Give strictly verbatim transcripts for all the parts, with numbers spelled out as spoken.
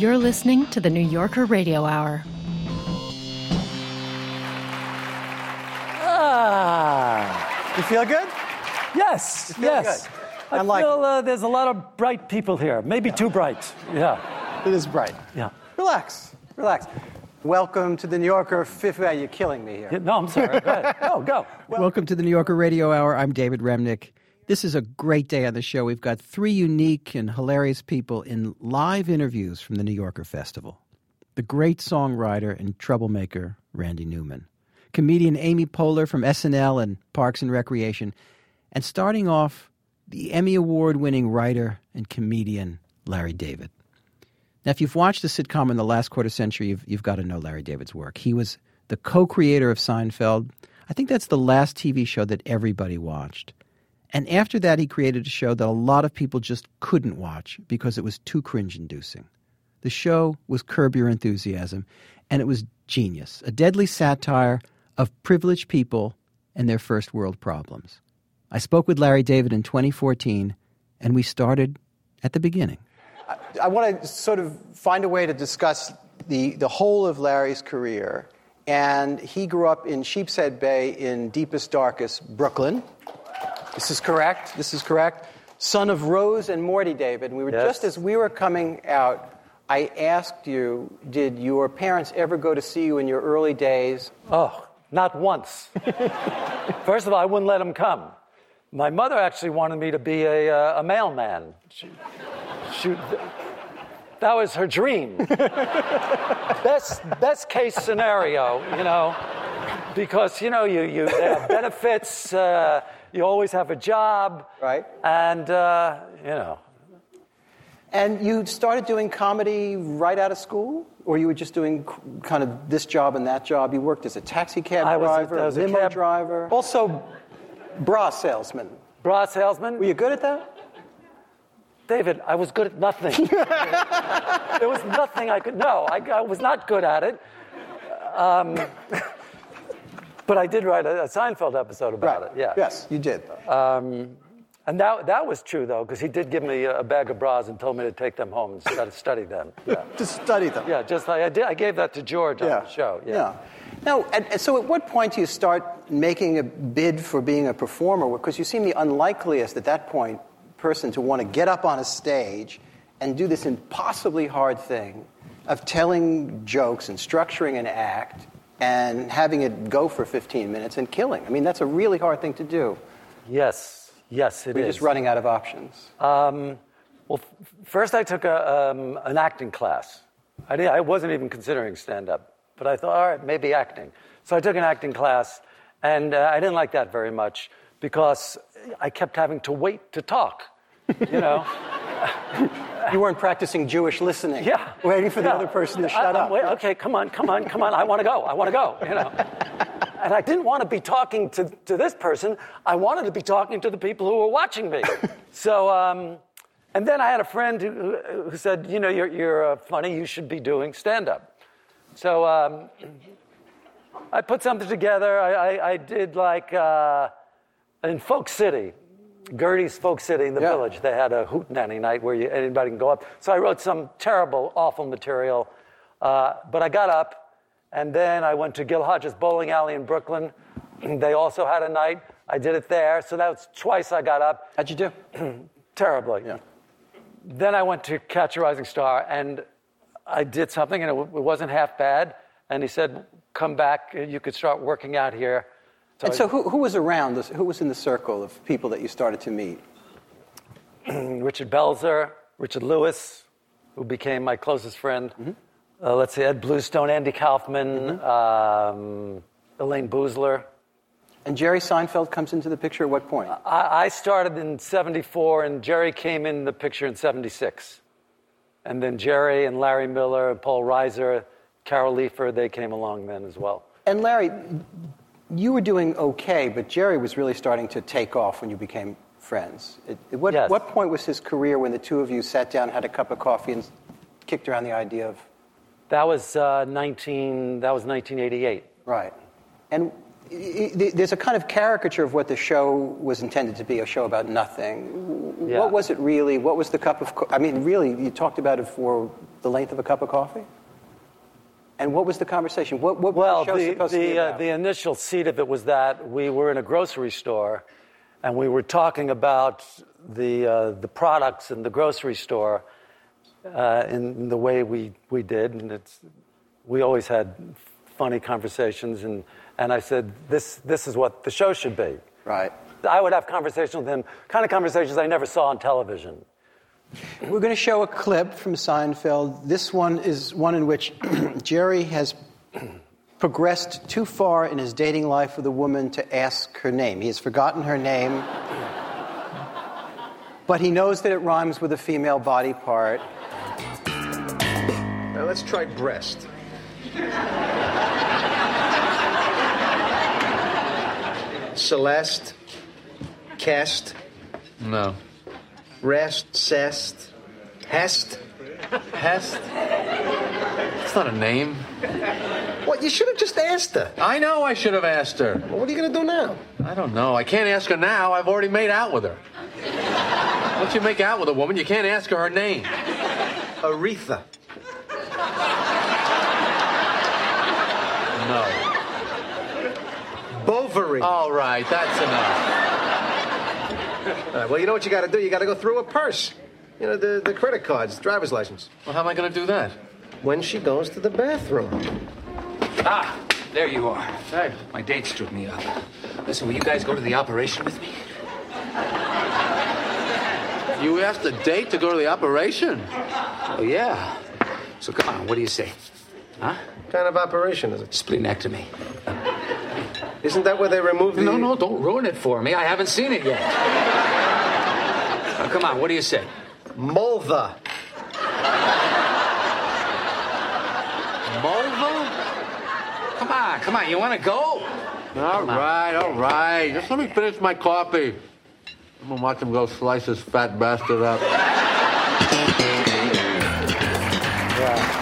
You're listening to the New Yorker Radio Hour. Ah. You feel good? Yes, you feel yes. Good. I I'm like, feel uh, there's a lot of bright people here. Maybe yeah. too bright. Yeah. It is bright. Yeah. Relax. Relax. Welcome to the New Yorker fifth. Uh, you're killing me here. Yeah, no, I'm sorry. Go ahead. No, go. Well, Welcome to the New Yorker Radio Hour. I'm David Remnick. This is a great day on the show. We've got three unique and hilarious people in live interviews from the New Yorker Festival. The great songwriter and troublemaker, Randy Newman. Comedian Amy Poehler from S N L and Parks and Recreation. And starting off, the Emmy Award-winning writer and comedian, Larry David. Now, if you've watched the sitcom in the last quarter century, you've, you've got to know Larry David's work. He was the co-creator of Seinfeld. I think that's the last T V show that everybody watched. And after that, he created a show that a lot of people just couldn't watch because it was too cringe-inducing. The show was Curb Your Enthusiasm, and it was genius, a deadly satire of privileged people and their first world problems. I spoke with Larry David in twenty fourteen, and we started at the beginning. I, I want to sort of find a way to discuss the, the whole of Larry's career. And he grew up in Sheepshead Bay in deepest, darkest Brooklyn. This is correct. This is correct. Son of Rose and Morty David. And we were yes. just as we were coming out, I asked you, did your parents ever go to see you in your early days? Oh, not once. First of all, I wouldn't let them come. My mother actually wanted me to be a, uh, a mailman. She, she, that was her dream. best, best case scenario, you know, because, you know, you, you they have benefits, uh, you always have a job. Right. And, uh, you know. And you started doing comedy right out of school? Or you were just doing kind of this job and that job? You worked as a taxi cab I was a- driver, I was a limo cab- driver. Also, bra salesman. Bra salesman? Were you good at that? David, I was good at nothing. There was nothing I could... No, I, I was not good at it. Um, but I did write a, a Seinfeld episode about right. it, yeah. Yes, you did. Um, and that that was true, though, because he did give me a bag of bras and told me to take them home and study, study them. Yeah. To study them. Yeah, just like I did. I gave that to George yeah. on the show. Yeah. yeah. Now, at, so at what point do you start making a bid for being a performer? Because you seem the unlikeliest at that point person to want to get up on a stage and do this impossibly hard thing of telling jokes and structuring an act and having it go for fifteen minutes and killing. I mean, that's a really hard thing to do. Yes, yes, it We're is. just running out of options. Um, well, f- first I took a, um, an acting class. I, did, I wasn't even considering stand-up, but I thought, all right, maybe acting. So I took an acting class, and uh, I didn't like that very much because I kept having to wait to talk, you know. You weren't practicing Jewish listening. Yeah. Waiting for the yeah. other person to shut I, up. Wait, okay, come on, come on, come on. I want to go. I want to go, you know. And I didn't want to be talking to, to this person. I wanted to be talking to the people who were watching me. So, um, and then I had a friend who, who said, you know, you're, you're uh, funny. You should be doing stand-up. So um, I put something together. I, I, I did like uh, in Folk City. Gertie's Folk City in the yeah. Village. They had a hootenanny night where you, anybody can go up. So I wrote some terrible, awful material. Uh, but I got up, and then I went to Gil Hodges Bowling Alley in Brooklyn. They also had a night. I did it there. So that was twice I got up. How'd you do? Terribly. Yeah. Then I went to Catch a Rising Star, and I did something, and it, w- it wasn't half bad. And he said, come back. You could start working out here. So and so who, who was around this? Who was in the circle of people that you started to meet? Richard Belzer, Richard Lewis, who became my closest friend. Mm-hmm. Uh, let's see, Ed Bluestone, Andy Kaufman, mm-hmm. um, Elaine Boozler. And Jerry Seinfeld comes into the picture at what point? I, I started in seventy-four, and Jerry came in the picture in seventy-six. And then Jerry and Larry Miller, and Paul Reiser, Carol Leifer, they came along then as well. And Larry, you were doing okay, but Jerry was really starting to take off when you became friends. At, at what, yes. what point was his career when the two of you sat down, had a cup of coffee, and kicked around the idea of... That was uh, nineteen. That was nineteen eighty-eight. Right. And i- i- there's a kind of caricature of what the show was intended to be, a show about nothing. Yeah. What was it really? What was the cup of... Co- I mean, really, you talked about it for the length of a cup of coffee? And what was the conversation? What, what well, was the show the, supposed the, to be uh, about? the initial seed of it was that we were in a grocery store, and we were talking about the uh, the products in the grocery store uh, in the way we, we did, and it's we always had funny conversations, and, and I said, this this is what the show should be. Right. I would have conversations with him, kind of conversations I never saw on television. We're going to show a clip from Seinfeld. This one is one in which Jerry has progressed too far in his dating life with a woman to ask her name. He has forgotten her name, but he knows that it rhymes with a female body part. Now let's try breast. Celeste. Cast. No. Rest. Cest. Hest. Hest? It's not a name. What? You should have just asked her. I know I should have asked her. Well, what are you going to do now? I don't know. I can't ask her now. I've already made out with her. Once you make out with a woman, you can't ask her her name. Aretha. No. Bovary. All right, that's enough. All right, well, you know what you got to do? You got to go through her purse. You know, the, the credit cards, driver's license. Well, how am I going to do that? When she goes to the bathroom. Ah, there you are. Hey. My date stood me up. Listen, will you guys go to the operation with me? You asked a date to go to the operation? Oh, yeah. So come on, what do you say? Huh? What kind of operation is it? Splenectomy. Isn't that where they remove the... No, no, don't ruin it for me. I haven't seen it yet. Now, come on, what do you say? Mulva. Mulva? Come on, come on, you want to go? All right, all right. Just let me finish my coffee. I'm going to watch him go slice his fat bastard up. Yeah.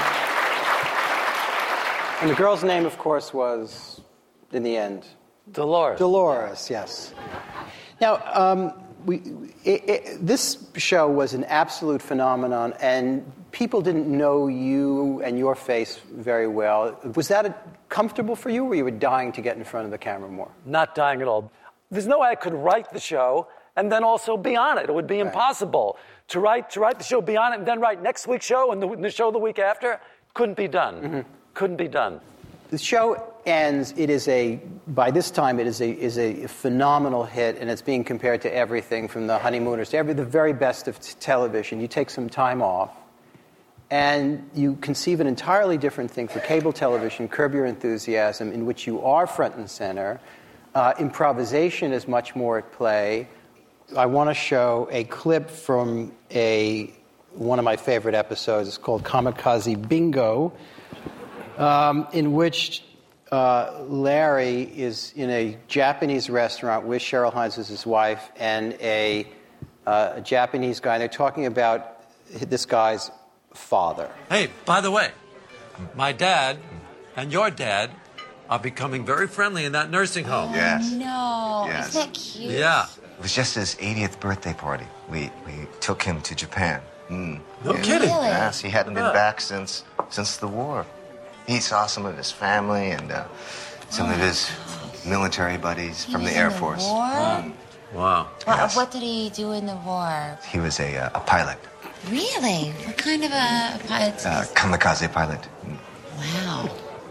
And the girl's name, of course, was, in the end... Dolores. Dolores, yes. Now, um, we, it, it, this show was an absolute phenomenon, and people didn't know you and your face very well. Was that a, comfortable for you, or you were dying to get in front of the camera more? Not dying at all. There's no way I could write the show and then also be on it. It would be right. impossible to write to write the show, be on it, and then write next week's show and the, the show the week after. Couldn't be done. Mm-hmm. Couldn't be done. The show ends. It is a by this time it is a is a phenomenal hit, and it's being compared to everything from The Honeymooners to every the very best of t- television. You take some time off, and you conceive an entirely different thing for cable television, Curb Your Enthusiasm, in which you are front and center. Uh, improvisation is much more at play. I want to show a clip from a one of my favorite episodes. It's called Kamikaze Bingo, um, in which uh, Larry is in a Japanese restaurant with Cheryl Hines as his wife and a, uh, a Japanese guy. And they're talking about this guy's father. Hey, by the way, my dad and your dad are becoming very friendly in that nursing home. Yes. No. Yes. Isn't that cute? Yeah. It was just his eightieth birthday party. We we took him to Japan. Mm. No Yeah. kidding. Really? Yes, he hadn't been Yeah. back since since the war. He saw some of his family and uh, some of his military buddies He from was the in Air the Force. war? Mm. Wow. Well, Yes. what did he do in the war? He was a uh, a pilot, Really? What kind of a pilot? uh, kamikaze pilot. Mm. Wow.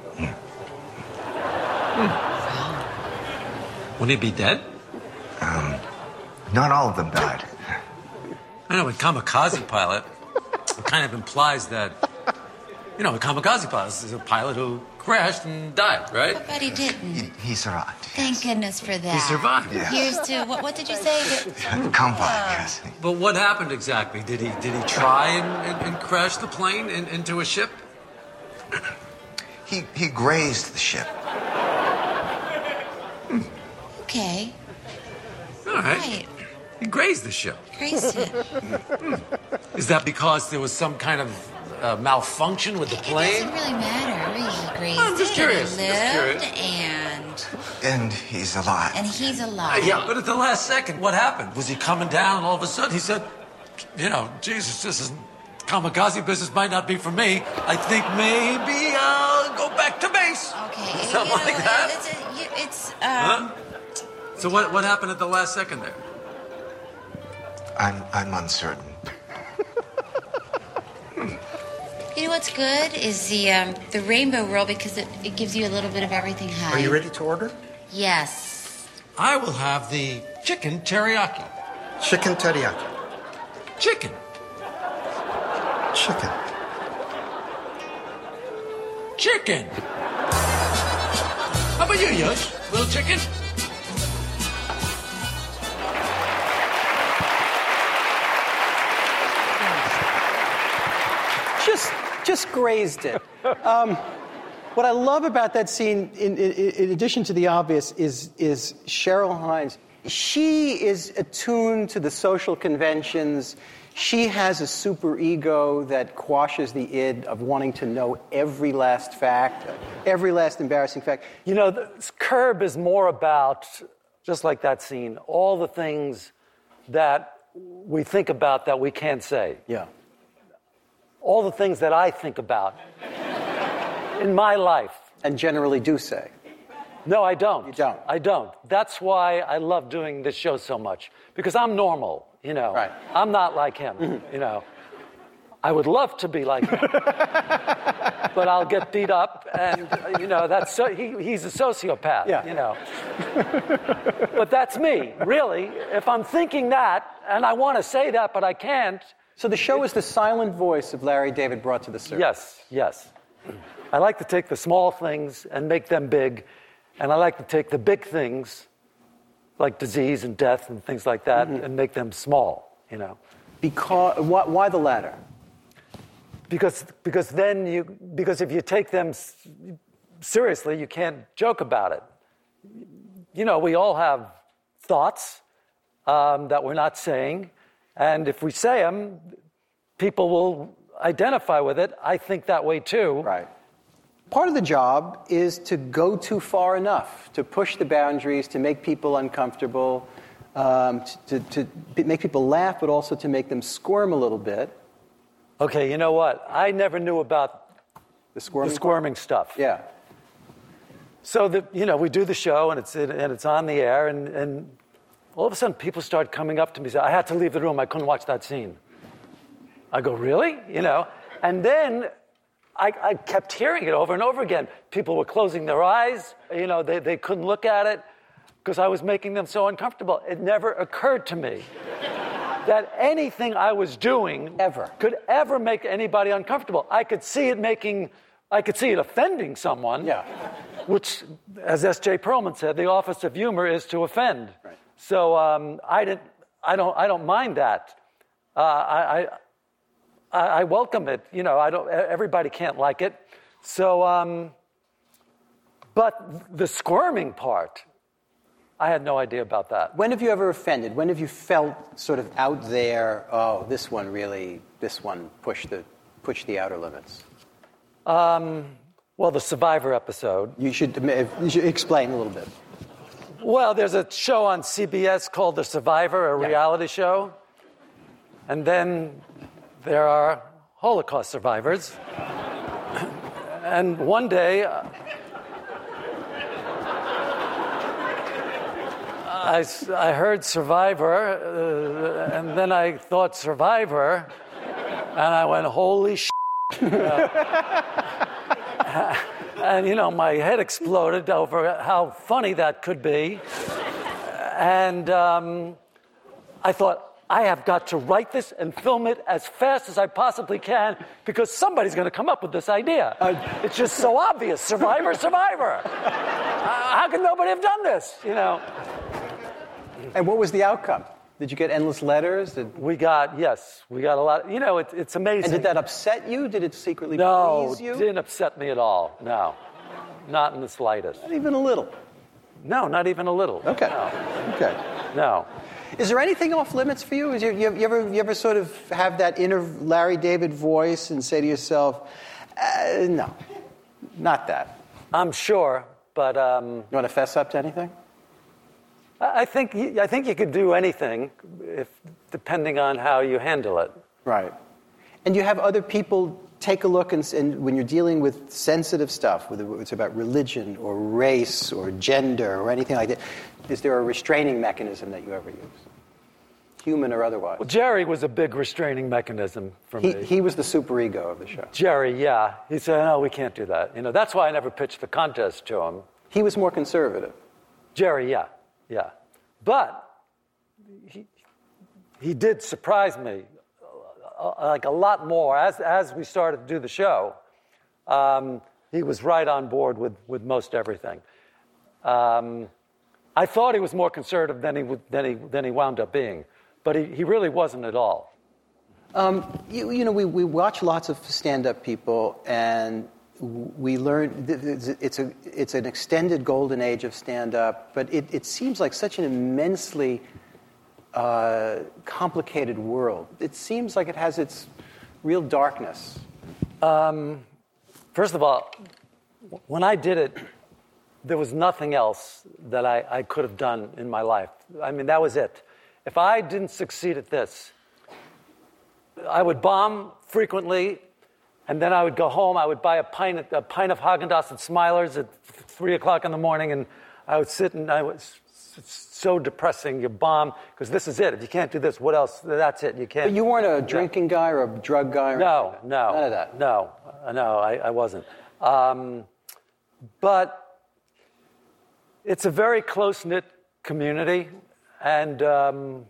Wouldn't he be dead? Not all of them died. I know, a kamikaze pilot, it kind of implies that, you know, a kamikaze pilot is a pilot who crashed and died, right? But he didn't. He, he survived. Thank goodness for that. He survived. Yeah. Here's to what? What did you say? That- Combat, yes. But what happened exactly? Did he did he try and, and, and crash the plane in, into a ship? He he grazed the ship. Okay. All right. Right. He grazed the ship. Grazed it. Is that because there was some kind of uh, malfunction with the It plane? doesn't really matter. He grazed I'm just it. curious, He just lived, curious. and And he's alive. and he's alive. Yeah, but at the last second, what happened? Was he coming down and all of a sudden he said, you know, Jesus, this is kamikaze business might not be for me. I think maybe I'll go back to base. Okay. Something you know, like that. It's, a, it's um. Huh? So what what happened at the last second there? I'm I'm uncertain. You know what's good is the um, the rainbow roll because it, it gives you a little bit of everything high. Are you ready to order? Yes. I will have the chicken teriyaki. Chicken teriyaki. Chicken. Chicken. Chicken. How about you, Yush? Little chicken? Just, just grazed it. Um, what I love about that scene, in, in, in addition to the obvious, is, is Cheryl Hines. She is attuned to the social conventions. She has a super ego that quashes the id of wanting to know every last fact, every last embarrassing fact. You know, the, Curb is more about, just like that scene, all the things that we think about that we can't say. Yeah. All the things that I think about in my life. And generally do say. No, I don't. You don't? I don't. That's why I love doing this show so much. Because I'm normal, you know. Right. I'm not like him, mm-hmm. you know. I would love to be like him. But I'll get beat up, and, you know, that's so, he, he's a sociopath, yeah. you know. But that's me, really. If I'm thinking that, and I want to say that, but I can't. So the show is the silent voice of Larry David brought to the surface. Yes, yes. I like to take the small things and make them big, and I like to take the big things, like disease and death and things like that, mm-hmm. and make them small, you know. Because why, why the latter? Because because then you because if you take them seriously, you can't joke about it. You know, we all have thoughts um, that we're not saying. And if we say them, people will identify with it. I think that way too. Right. Part of the job is to go too far enough, to push the boundaries, to make people uncomfortable, um, to, to, to make people laugh, but also to make them squirm a little bit. Okay, you know what? I never knew about the squirming, the squirming stuff. Yeah. So, the, you know, we do the show, and it's, and it's on the air, and... and all of a sudden, people start coming up to me and say, I had to leave the room. I couldn't watch that scene. I go, really? You know? And then I, I kept hearing it over and over again. People were closing their eyes. You know, they, they couldn't look at it because I was making them so uncomfortable. It never occurred to me that anything I was doing ever could ever make anybody uncomfortable. I could see it making, I could see it offending someone. Yeah. Which, as S J Perlman said, the office of humor is to offend. Right. So um, I didn't. I don't. I don't mind that. Uh, I, I I welcome it. You know. I don't. Everybody can't like it. So, um, but the squirming part, I had no idea about that. When have you ever offended? When have you felt sort of out there? Oh, this one really. This one pushed the pushed the outer limits. Um, well, the Survivor episode. You should. You should explain a little bit. Well, there's a show on C B S called The Survivor, a yeah. reality show. And then there are Holocaust survivors. And one day, uh, I, I heard Survivor, uh, and then I thought Survivor, and I went, holy shit. Uh, And, you know, my head exploded over how funny that could be. And um, I thought, I have got to write this and film it as fast as I possibly can because somebody's going to come up with this idea. Uh, it's just so obvious. Survivor, Survivor. Uh, how could nobody have done this, you know? And what was the outcome? Did you get endless letters? Did... We got, yes, we got a lot. You know, it, it's amazing. And did that upset you? Did it secretly no, please you? No, it didn't upset me at all. No, not in the slightest. Not even a little? No, not even a little. Okay. No. Okay. No. Is there anything off limits for you? Is you, you, ever, you ever sort of have that inner Larry David voice and say to yourself, uh, no, not that? I'm sure, but... Um, you want to fess up to anything? I think I think you could do anything, if depending on how you handle it. Right. And you have other people take a look, and, and when you're dealing with sensitive stuff, whether it's about religion or race or gender or anything like that, is there a restraining mechanism that you ever use? Human or otherwise? Well, Jerry was a big restraining mechanism for he, me. He was the superego of the show. Jerry, yeah. He said, no, we can't do that. You know, that's why I never pitched the contest to him. He was more conservative. Jerry, yeah, yeah. But he, he did surprise me, uh, like a lot more. As, as we started to do the show, um, he was right on board with, with most everything. Um, I thought he was more conservative than he, than he, than he wound up being. But he, he really wasn't at all. Um, you, you know, we, we watch lots of stand-up people, and we learn it's a it's an extended golden age of stand-up, but it, it seems like such an immensely uh, complicated world. It seems like it has its real darkness. Um, first of all, when I did it, there was nothing else that I, I could have done in my life. I mean, that was it. If I didn't succeed at this, I would bomb frequently, and then I would go home. I would buy a pint, a pint of Haagen-Dazs at Smiler's at three o'clock in the morning, and I would sit and I was so depressing. You bomb because this is it. If you can't do this, what else? That's it. You can't. But you weren't a drinking guy or a drug guy. Or no, anything? no, none of that. No, no, I, I wasn't. Um, but it's a very close-knit community. And um,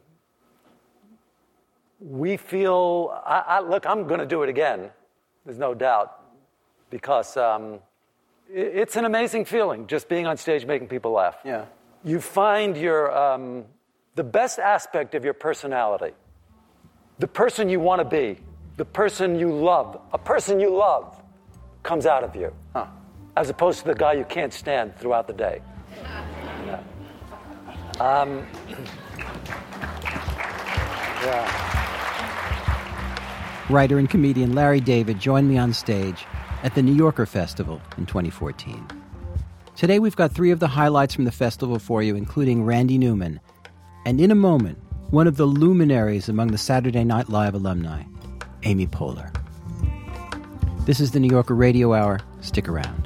we feel, I, I, look, I'm going to do it again. There's no doubt. Because um, it, it's an amazing feeling, just being on stage making people laugh. Yeah. You find your, um, the best aspect of your personality, the person you want to be, the person you love, a person you love comes out of you. Huh. As opposed to the guy you can't stand throughout the day. Yeah. Um, yeah. Writer and comedian Larry David joined me on stage at the New Yorker Festival in twenty fourteen. Today we've got three of the highlights from the festival for you, including Randy Newman, and in a moment, one of the luminaries among the Saturday Night Live alumni, Amy Poehler. This is the New Yorker Radio Hour. Stick around.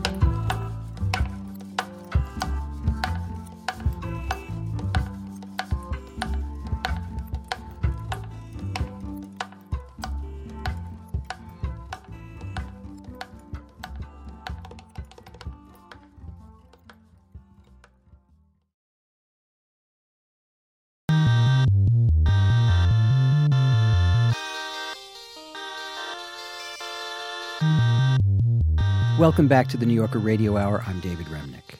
Welcome back to the New Yorker Radio Hour. I'm David Remnick.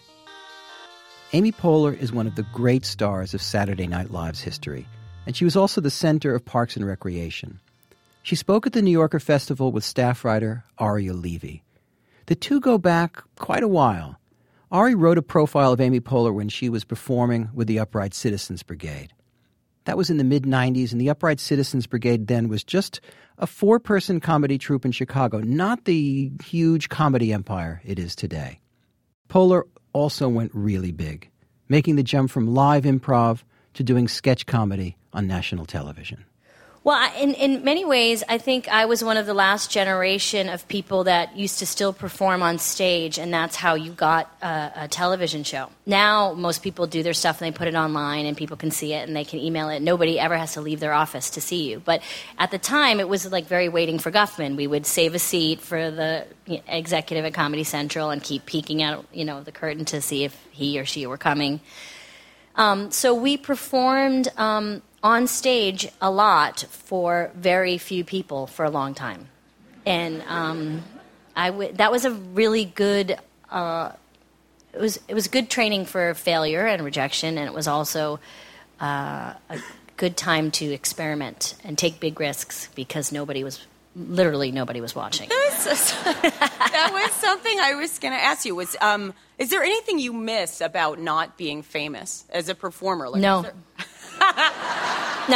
Amy Poehler is one of the great stars of Saturday Night Live's history, and she was also the center of Parks and Recreation. She spoke at the New Yorker Festival with staff writer Aria Levy. The two go back quite a while. Ari wrote a profile of Amy Poehler when she was performing with the Upright Citizens Brigade. That was in the mid-nineties, and the Upright Citizens Brigade then was just a four-person comedy troupe in Chicago, not the huge comedy empire it is today. Poehler also went really big, making the jump from live improv to doing sketch comedy on national television. Well, in, in many ways, I think I was one of the last generation of people that used to still perform on stage, and that's how you got a, a television show. Now, most people do their stuff and they put it online, and people can see it and they can email it. Nobody ever has to leave their office to see you. But at the time, it was like very waiting for Guffman. We would save a seat for the executive at Comedy Central and keep peeking out, you know, the curtain to see if he or she were coming. Um, so we performed Um, on stage a lot for very few people for a long time. And um, I w- that was a really good, uh, it was it was good training for failure and rejection, and it was also uh, a good time to experiment and take big risks because nobody was, literally nobody was watching. That was, that was something I was going to ask you. Was um, is there anything you miss about not being famous as a performer? Like, no. No.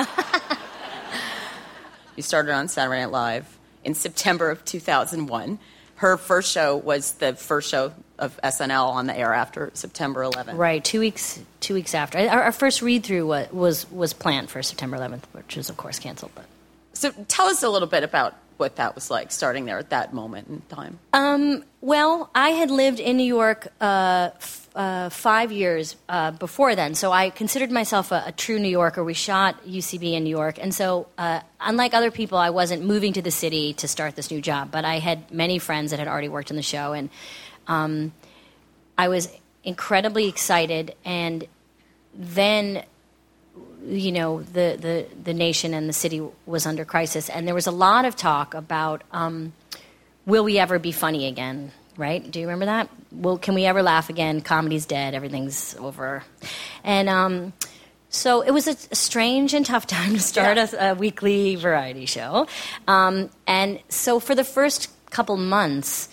You started on Saturday Night Live in September of two thousand one. Her first show was the first show of S N L on the air after September eleventh. Right, two weeks two weeks after. Our, our first read-through was, was was planned for September eleventh, which was, of course, canceled. But So tell us a little bit about what that was like, starting there at that moment in time. Um, well, I had lived in New York uh, f- uh, five years uh, before then, so I considered myself a, a true New Yorker. We shot U C B in New York, and so uh, unlike other people, I wasn't moving to the city to start this new job, but I had many friends that had already worked on the show, and um, I was incredibly excited, and then you know, the, the, the nation and the city was under crisis. And there was a lot of talk about, um, will we ever be funny again, right? Do you remember that? Well, can we ever laugh again? Comedy's dead. Everything's over. And um, so it was a, a strange and tough time to start yeah. a, a weekly variety show. Um, and so for the first couple months,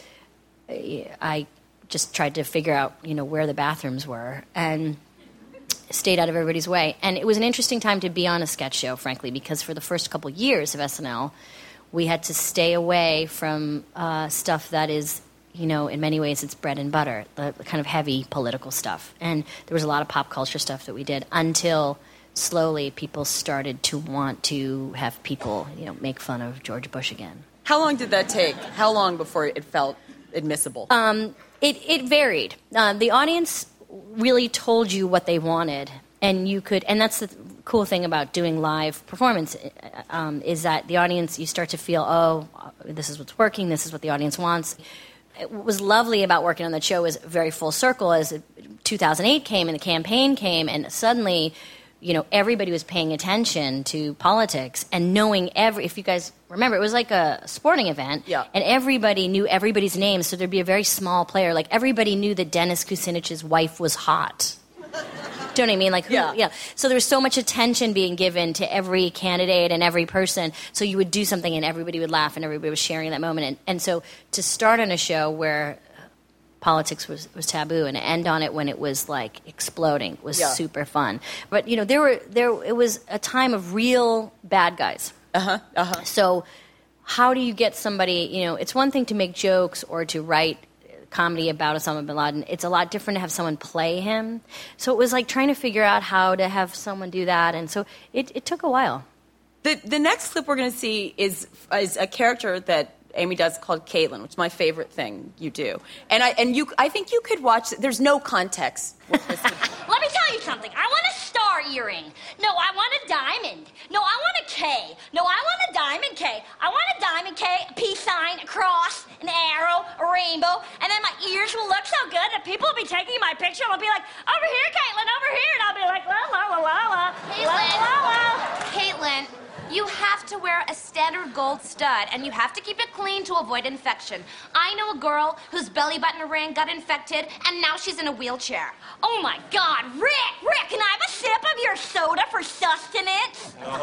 I just tried to figure out, you know, where the bathrooms were. And stayed out of everybody's way. And it was an interesting time to be on a sketch show, frankly, because for the first couple years of S N L, we had to stay away from uh, stuff that is, you know, in many ways it's bread and butter, the, the kind of heavy political stuff. And there was a lot of pop culture stuff that we did until slowly people started to want to have people, you know, make fun of George Bush again. How long did that take? How long before it felt admissible? Um, it, it varied. Uh, the audience really told you what they wanted, and you could, and that's the cool thing about doing live performance, um, is that the audience, you start to feel, oh, this is what's working, this is what the audience wants. What was lovely about working on that show was very full circle as two thousand eight came and the campaign came, and suddenly, you know, everybody was paying attention to politics and knowing every, if you guys remember, it was like a sporting event, yeah. and everybody knew everybody's names, so there'd be a very small player. Like, everybody knew that Dennis Kucinich's wife was hot. Do you know what I mean? Like, who, yeah. yeah. So there was so much attention being given to every candidate and every person, so you would do something and everybody would laugh and everybody was sharing that moment. And, and so to start on a show where politics was, was taboo and end on it when it was like exploding was yeah. super fun. But you know, there were there it was a time of real bad guys. Uh-huh. Uh-huh. So how do you get somebody, you know, it's one thing to make jokes or to write comedy about Osama bin Laden. It's a lot different to have someone play him. So it was like trying to figure out how to have someone do that, and so it, it took a while. The the next clip we're going to see is is a character that Amy does called Caitlin, which is my favorite thing you do. And I and you, I think you could watch. There's no context. Let me tell you something. I want a star earring. No, I want a diamond. No, I want a K. No, I want a diamond K. I want a diamond K, a peace sign, a cross, an arrow, a rainbow, and then my ears will look so good that people will be taking my picture and I'll be like, over here, Caitlin, over here, and I'll be like, la la la la la, Caitlin, la la la. Caitlin, you have to wear a standard gold stud, and you have to keep it clean to avoid infection. I know a girl whose belly button ring got infected, and now she's in a wheelchair. Oh, my God. Rick, Rick, can I have a sip of your soda for sustenance? No.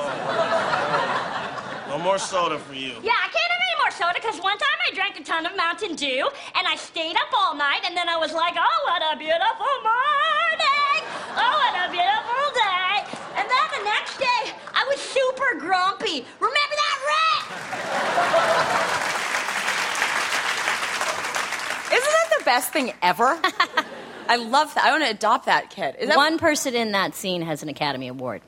No more soda for you. Yeah, I can't have any more soda, because one time I drank a ton of Mountain Dew, and I stayed up all night, and then I was like, oh, what a beautiful morning. Oh, what a beautiful day. And then the next day, I was super grumpy. Remember that, Rick? Isn't that the best thing ever? I love that. I want to adopt that kid. Is that One person in that scene has an Academy Award.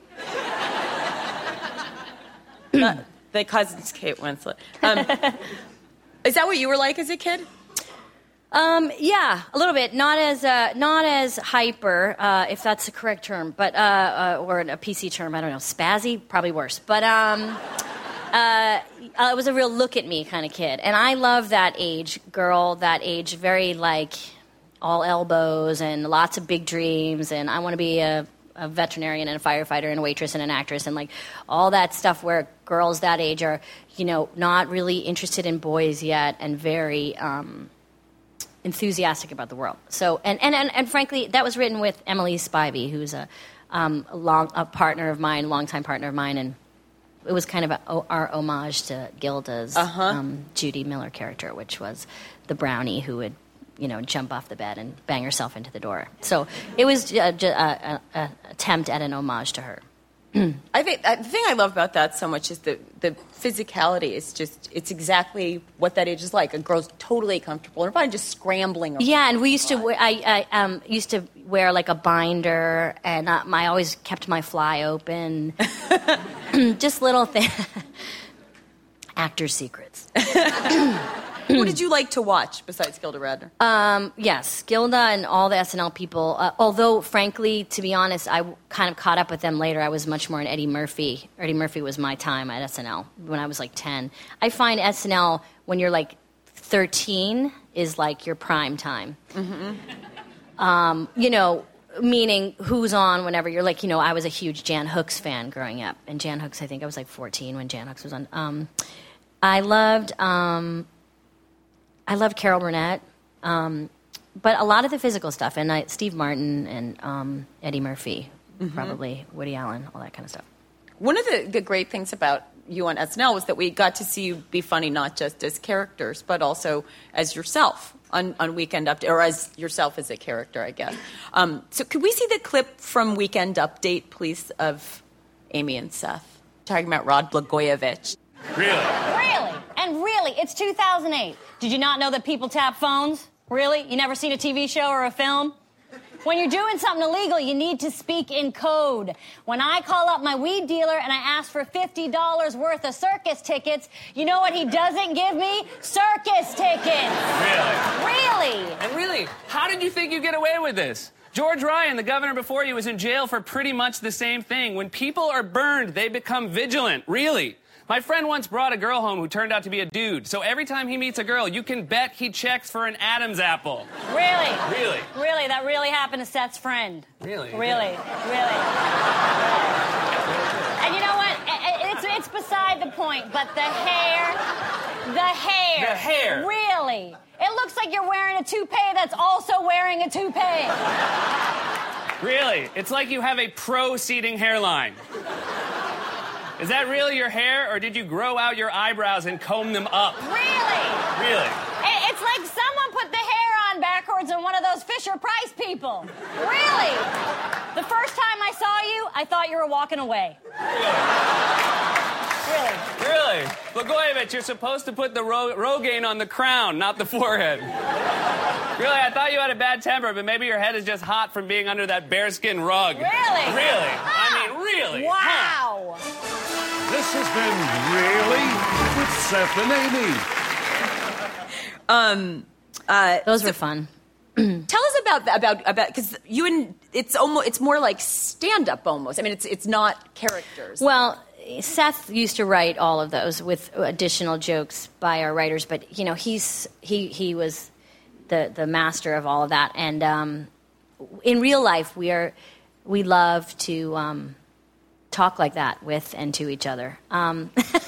uh, the cousin's Kate Winslet. Um, is that what you were like as a kid? Um, yeah, a little bit. Not as uh, not as hyper, uh, if that's the correct term, but uh, uh, or a P C term. I don't know. Spazzy, probably worse. But um, uh, it was a real look at me kind of kid, and I love that age girl. That age, very like all elbows and lots of big dreams, and I want to be a, a veterinarian and a firefighter and a waitress and an actress and like all that stuff where girls that age are, you know, not really interested in boys yet and very. Um, enthusiastic about the world. So, and, and, and, and frankly, that was written with Emily Spivey, who's a, um, a long a partner of mine, longtime partner of mine, and it was kind of a, our homage to Gilda's uh-huh. um, Judy Miller character, which was the brownie who would, you know, jump off the bed and bang herself into the door. So it was an attempt at an homage to her. I think uh, the thing I love about that so much is the the physicality. Is just it's exactly what that age is like. A girl's totally comfortable in her body, just scrambling. Yeah, and we used to. Wear, I, I um, used to wear like a binder, and uh, I always kept my fly open. Just little things. actor's secrets. Who did you like to watch besides Gilda Radner? Um, yes, Gilda and all the S N L people. Uh, although, frankly, to be honest, I w- kind of caught up with them later. I was much more in Eddie Murphy. Eddie Murphy was my time at S N L when I was like ten. I find S N L, when you're like thirteen, is like your prime time. Mm-hmm. Um, you know, meaning who's on whenever you're like, you know, I was a huge Jan Hooks fan growing up. And Jan Hooks, I think I was like fourteen when Jan Hooks was on. Um, I loved... Um, I loved Carol Burnett, um, but a lot of the physical stuff, and I, Steve Martin and um, Eddie Murphy, mm-hmm. probably Woody Allen, all that kind of stuff. One of the, the great things about you on S N L was that we got to see you be funny not just as characters, but also as yourself on, on Weekend Update, or as yourself as a character, I guess. Um, so could we see the clip from Weekend Update, please, of Amy and Seth talking about Rod Blagojevich? Really? Really? And really, it's two thousand eight. Did you not know that people tap phones? Really? You never seen a T V show or a film? When you're doing something illegal, you need to speak in code. When I call up my weed dealer and I ask for fifty dollars worth of circus tickets, you know what he doesn't give me? Circus tickets. Really? Really? And really, how did you think you'd get away with this? George Ryan, the governor before you, was in jail for pretty much the same thing. When people are burned, they become vigilant. Really? My friend once brought a girl home who turned out to be a dude. So every time he meets a girl, you can bet he checks for an Adam's apple. Really? Really? Really, that really happened to Seth's friend. Really? Really, Yeah. really. And you know what? It's, it's beside the point, but the hair, the hair. The hair. Really. It looks like you're wearing a toupee that's also wearing a toupee. Really? It's like you have a pro-seeding hairline. Is that really your hair, or did you grow out your eyebrows and comb them up? Really? Really? It- It's like someone put the hair on backwards on one of those Fisher-Price people. Really? The first time I saw you, I thought you were walking away. Really? Really? Blagojevich, you're supposed to put the ro- Rogaine on the crown, not the forehead. Really? I thought you had a bad temper, but maybe your head is just hot from being under that bearskin rug. Really? Really? I mean, really? Wow. This has been Really with Seth and Amy. Um, uh, Those so were fun. Tell us about that, about about because you and it's almost it's more like stand up almost. I mean, it's it's not characters. Well, Seth used to write all of those with additional jokes by our writers, but you know he's he he was the the master of all of that. And um, in real life, we are we love to um, talk like that with and to each other. Um,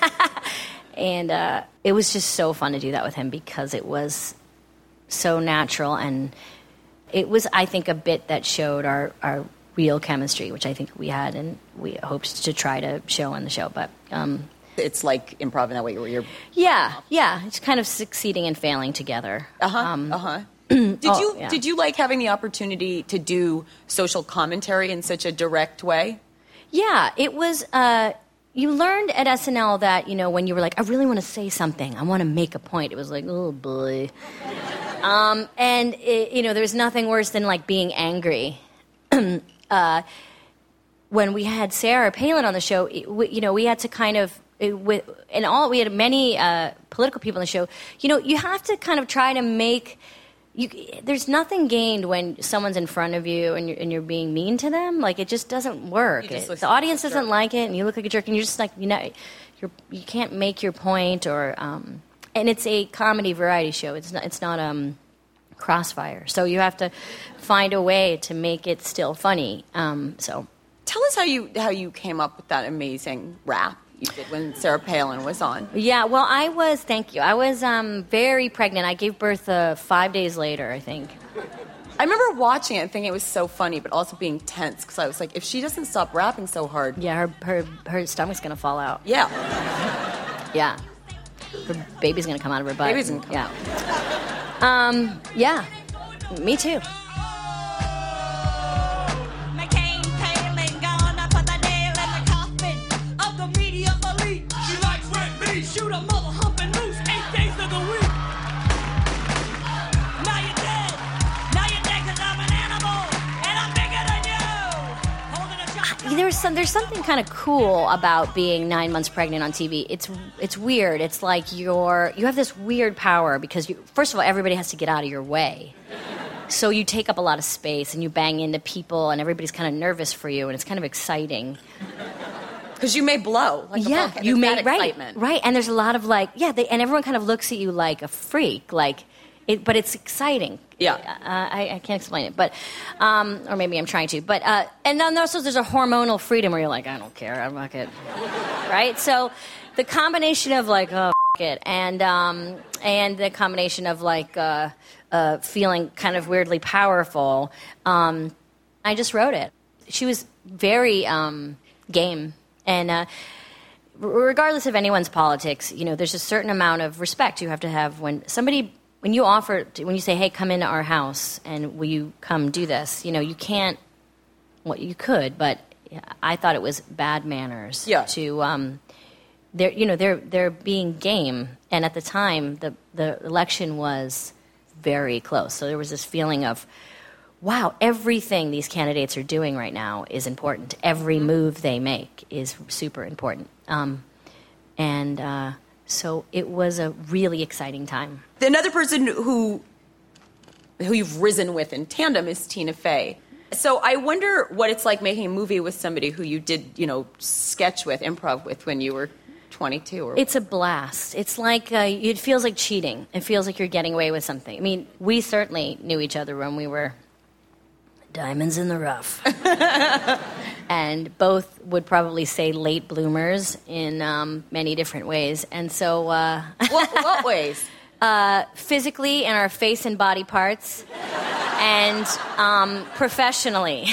and uh, it was just so fun to do that with him because it was so natural, and it was, I think, a bit that showed our, our real chemistry, which I think we had, and we hoped to try to show on the show. But um, it's like improv in that way, where you're yeah, yeah, it's kind of succeeding and failing together. Uh huh. Um, uh huh. Did oh, you yeah. did you like having the opportunity to do social commentary in such a direct way? Yeah, it was. Uh, you learned at S N L that, you know, when you were like, I really want to say something, I want to make a point. It was like, oh boy. um, and it, you know, there's nothing worse than like being angry. uh, when we had Sarah Palin on the show, it, we, you know, we had to kind of. It, with, and all we had many uh, political people on the show. You know, you have to kind of try to make. You, there's nothing gained when someone's in front of you and you're, and you're being mean to them. Like, it just doesn't work. Just It, the audience doesn't like it, and you look like a jerk, and you're just like, you know, you're you can't make your point. Or um, and it's a comedy variety show. It's not it's not um, Crossfire. So you have to find a way to make it still funny. Um, so tell us how you how you came up with that amazing rap you did when Sarah Palin was on. Yeah, well, I was, thank you, I was um, very pregnant. I gave birth uh, five days later, I think. I remember watching it and thinking it was so funny, but also being tense, because I was like, if she doesn't stop rapping so hard... Yeah, her her, her stomach's going to fall out. Yeah. Yeah. Her baby's going to come out of her butt. Baby's going to come Yeah. Um, yeah, me too. Shoot a mother humping loose eight days of the week. Now you're dead. Now you're dead because I'm an animal and I'm bigger than you. Holding a shot. You there's some there's something kind of cool about being nine months pregnant on T V. It's it's weird. It's like you're you have this weird power because you, first of all, everybody has to get out of your way. So you take up a lot of space and you bang into people and everybody's kind of nervous for you and it's kind of exciting. Because you may blow. Like yeah, a you may right, excitement. right. And there's a lot of like, yeah, they, and everyone kind of looks at you like a freak, like, it, but it's exciting. Yeah, uh, I, I can't explain it, but um, or maybe I'm trying to. But uh, and then also there's a hormonal freedom where you're like, I don't care, I'm not it, right? So the combination of like, oh, f- it, and um, and the combination of like uh, uh, feeling kind of weirdly powerful. Um, I just wrote it. She was very um, game. And uh, regardless of anyone's politics, you know, there's a certain amount of respect you have to have when somebody, when you offer, to, when you say, hey, come into our house and will you come do this? You know, you can't, well, you could, but I thought it was bad manners yeah. to, um, they're, you know, they're, they're being game. And at the time, the, the election was very close. So there was this feeling of, wow, everything these candidates are doing right now is important. Every move they make is super important. Um, and uh, so it was a really exciting time. Another person who who you've risen with in tandem is Tina Fey. So I wonder what it's like making a movie with somebody who you did, you know, sketch with, improv with when you were twenty-two. Or... It's a blast. It's like, uh, it feels like cheating. It feels like you're getting away with something. I mean, we certainly knew each other when we were diamonds in the rough. And both would probably say late bloomers in um, many different ways. And so... Uh, what, what ways? Uh, physically in our face and body parts. And um, professionally.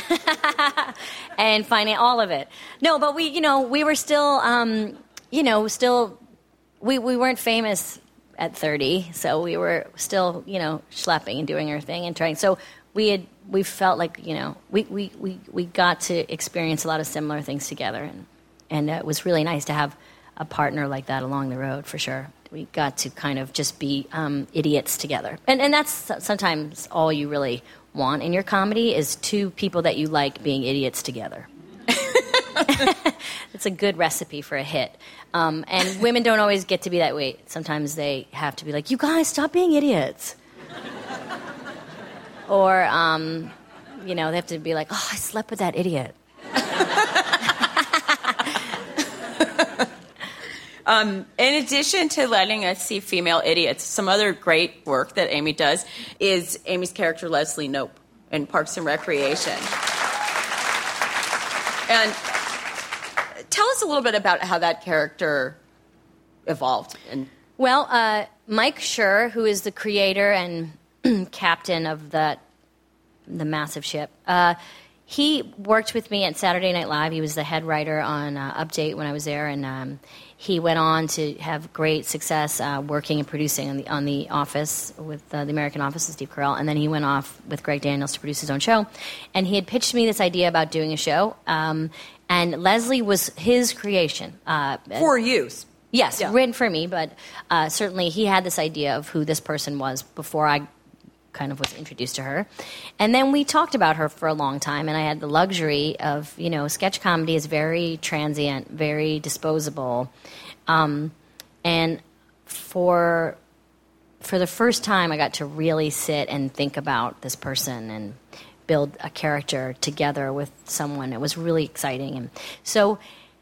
And finan- all of it. No, but we, you know, we were still, um, you know, still... We, we weren't famous at thirty, so we were still, you know, schlepping and doing our thing and trying. So we had... we felt like, you know, we, we, we, we got to experience a lot of similar things together. And, and it was really nice to have a partner like that along the road, for sure. We got to kind of just be um, idiots together. And, and that's sometimes all you really want in your comedy is two people that you like being idiots together. It's a good recipe for a hit. Um, and women don't always get to be that way. Sometimes they have to be like, you guys, stop being idiots. Or, um, you know, they have to be like, oh, I slept with that idiot. um, in addition to letting us see female idiots, some other great work that Amy does is Amy's character Leslie Knope in Parks and Recreation. And tell us a little bit about how that character evolved. And Well, uh, Mike Schur, who is the creator and captain of that the massive ship. Uh, he worked with me at Saturday Night Live. He was the head writer on uh, Update when I was there, and um, he went on to have great success uh, working and producing on the on the Office with uh, the American Office with Steve Carell, and then he went off with Greg Daniels to produce his own show. And he had pitched me this idea about doing a show, um, and Leslie was his creation uh, for use. Yes, yeah. written for me, but uh, certainly he had this idea of who this person was before I kind of was introduced to her. And then we talked about her for a long time, and I had the luxury of, you know, sketch comedy is very transient, very disposable. Um, and for for the first time, I got to really sit and think about this person and build a character together with someone. It was really exciting. And so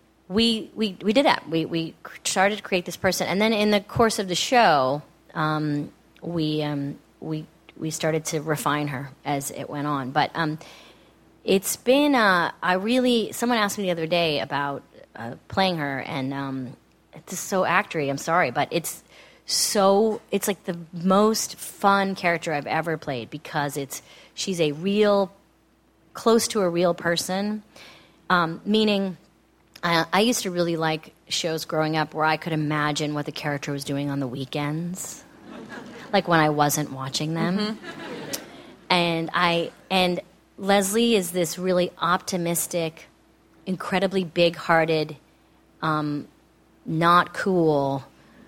we we, we did that. We, we started to create this person. And then in the course of the show, um, we um, we... we started to refine her as it went on. But um, it's been, uh, I really, someone asked me the other day about uh, playing her, and um, it's just so actory, I'm sorry, but it's so, it's like the most fun character I've ever played because it's, she's a real, close to a real person, um, meaning I, I used to really like shows growing up where I could imagine what the character was doing on the weekends. Like when I wasn't watching them. Mm-hmm. And I and Leslie is this really optimistic, incredibly big-hearted, um, not cool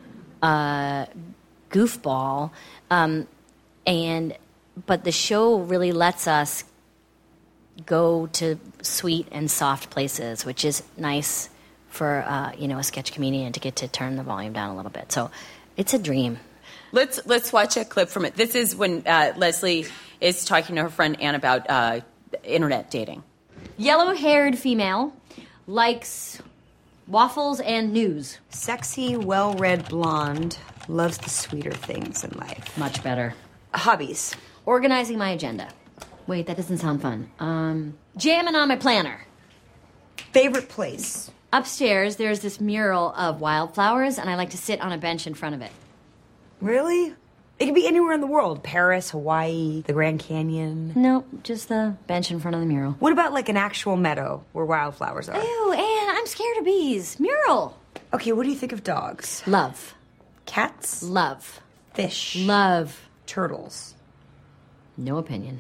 uh, goofball. Um, and but the show really lets us go to sweet and soft places, which is nice for uh, you know a sketch comedian to get to turn the volume down a little bit. So it's a dream. Let's let's watch a clip from it. This is when uh, Leslie is talking to her friend Anne about uh, internet dating. Yellow-haired female likes waffles and news. Sexy, well-read blonde loves the sweeter things in life. Much better. Hobbies. Organizing my agenda. Wait, that doesn't sound fun. Um, jamming on my planner. Favorite place. Upstairs, there's this mural of wildflowers, and I like to sit on a bench in front of it. Really? It could be anywhere in the world. Paris, Hawaii, the Grand Canyon. No, just the bench in front of the mural. What about like an actual meadow where wildflowers are? Ew, Anne, I'm scared of bees. Mural. Okay, what do you think of dogs? Love. Cats? Love. Fish? Love. Turtles? No opinion.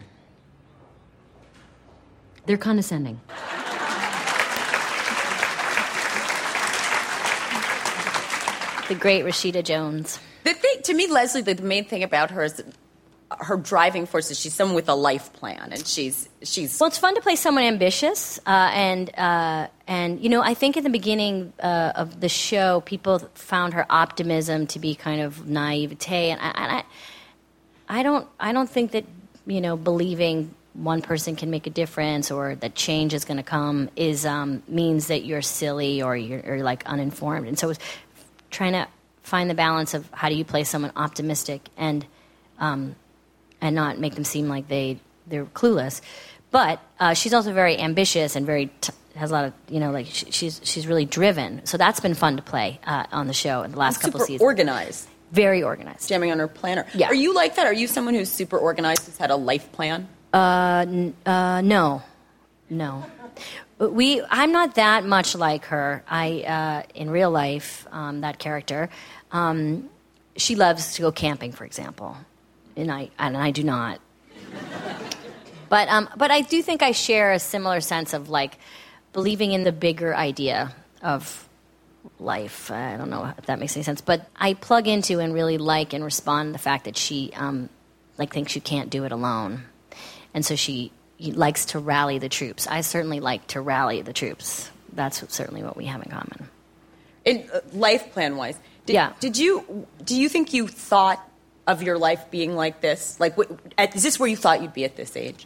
They're condescending. The great Rashida Jones. The thing, to me, Leslie, the main thing about her is her driving force is she's someone with a life plan, and she's she's. Well, it's fun to play someone ambitious, uh, and uh, and you know, I think in the beginning uh, of the show, people found her optimism to be kind of naivete, and I, and I, I don't, I don't think that you know, believing one person can make a difference or that change is going to come is um, means that you're silly or you're or like uninformed, and so it's trying to find the balance of how do you play someone optimistic and um, and not make them seem like they they're clueless. But uh, she's also very ambitious and very t- has a lot of you know like she, she's she's really driven. So that's been fun to play uh, on the show in the last and couple super seasons. Organized, very organized, jamming on her planner. Yeah. Are you like that? Are you someone who's super organized, who's had a life plan? Uh, n- uh, no, no. We, I'm not that much like her. I, uh, in real life, um, that character, um, she loves to go camping, for example, and I, and I do not. But, um, but I do think I share a similar sense of like believing in the bigger idea of life. I don't know if that makes any sense, but I plug into and really like and respond to the fact that she, um, like thinks you can't do it alone, and so she. He likes to rally the troops. I certainly like to rally the troops. That's certainly what we have in common. In uh, life plan wise, did, yeah. Did you do you think you thought of your life being like this? Like, what, at, is this where you thought you'd be at this age?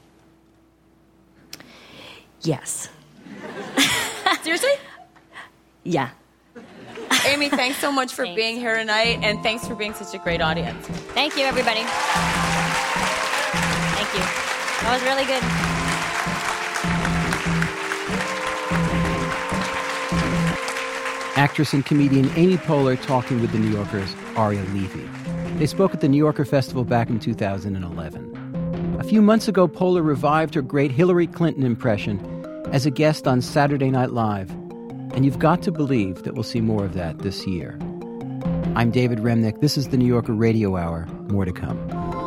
Yes. Seriously? Yeah. Amy, thanks so much for thanks. being here tonight, and thanks for being such a great audience. Thank you, everybody. Thank you. That was really good. Actress and comedian Amy Poehler talking with the New Yorker's Aria Levy. They spoke at the New Yorker Festival back in two thousand eleven. A few months ago, Poehler revived her great Hillary Clinton impression as a guest on Saturday Night Live, and you've got to believe that we'll see more of that this year. I'm David Remnick. This is the New Yorker Radio Hour. More to come.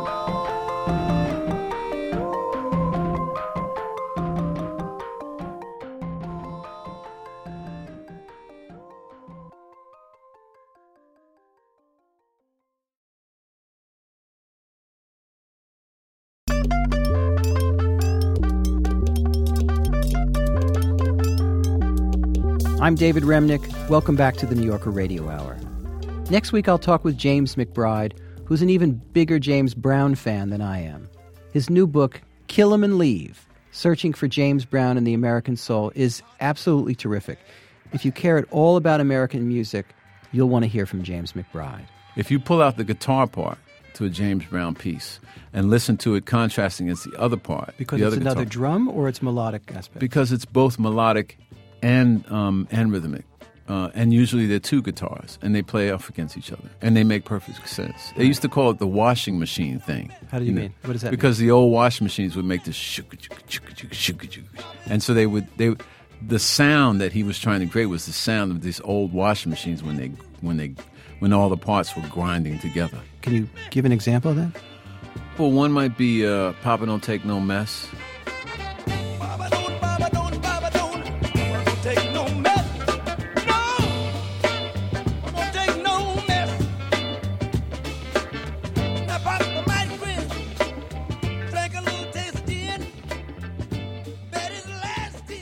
I'm David Remnick. Welcome back to the New Yorker Radio Hour. Next week, I'll talk with James McBride, who's an even bigger James Brown fan than I am. His new book, Kill 'Em and Leave, Searching for James Brown and the American Soul, is absolutely terrific. If you care at all about American music, you'll want to hear from James McBride. If you pull out the guitar part to a James Brown piece and listen to it contrasting against the other part. Because the it's other another guitar, drum or it's melodic aspect? Because it's both melodic and um, and rhythmic. Uh, and usually they're two guitars, and they play off against each other, and they make perfect sense. They used to call it the washing machine thing. How do you, you know? mean? What does that because mean? Because the old washing machines would make this shuk shuk shuk shuk shuk, and so they would they the sound that he was trying to create was the sound of these old washing machines when they when they when all the parts were grinding together. Can you give an example of that? Well, one might be uh, "Papa Don't Take No Mess."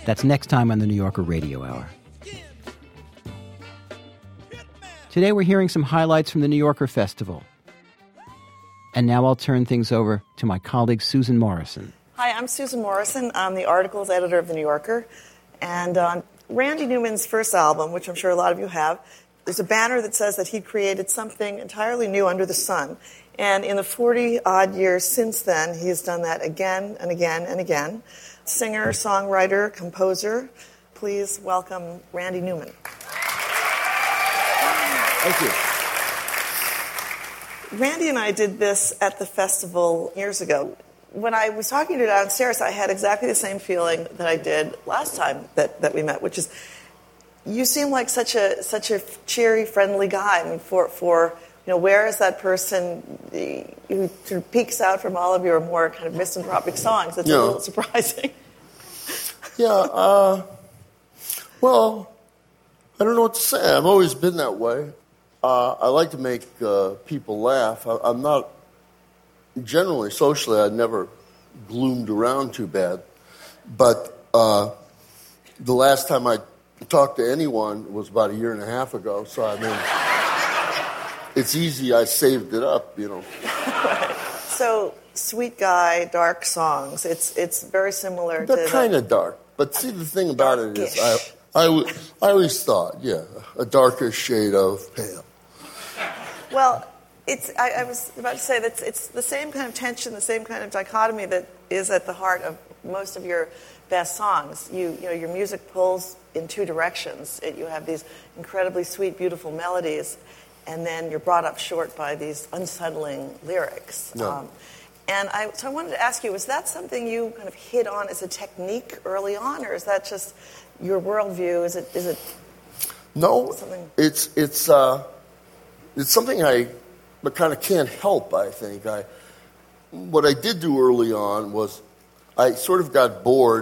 That's next time on the New Yorker Radio Hour. Today we're hearing some highlights from the New Yorker Festival. And now I'll turn things over to my colleague Susan Morrison. Hi, I'm Susan Morrison. I'm the articles editor of The New Yorker. And on Randy Newman's first album, which I'm sure a lot of you have, there's a banner that says that he created something entirely new under the sun. And in the forty-odd years since then, he's done that again and again and again. Singer, songwriter, composer, please welcome Randy Newman. Thank you. Randy and I did this at the festival years ago. When I was talking to you downstairs, I had exactly the same feeling that I did last time that, that we met, which is you seem like such a such a cheery, friendly guy. I mean, for for you know, where is that person who sort of peeks out from all of your more kind of misanthropic songs? It's yeah. a little surprising. yeah. Uh, well, I don't know what to say. I've always been that way. Uh, I like to make uh, people laugh. I, I'm not, generally, socially, I never gloomed around too bad. But uh, the last time I talked to anyone was about a year and a half ago. So, I mean, it's easy. I saved it up, you know. Right. So, sweet guy, dark songs. It's it's very similar They're to... They're kind of dark. But see, the thing about it is, I, I, w- I always thought, yeah, a darker shade of pale. Well, it's. I, I was about to say that it's the same kind of tension, the same kind of dichotomy that is at the heart of most of your best songs. You, you know, your music pulls in two directions. It, you have these incredibly sweet, beautiful melodies, and then you're brought up short by these unsettling lyrics. No. Um, and I, so I wanted to ask you: was that something you kind of hit on as a technique early on, or is that just your worldview? Is it? Is it? No, something? it's it's. Uh, It's something I but kind of can't help, I think. I, what I did do early on was I sort of got bored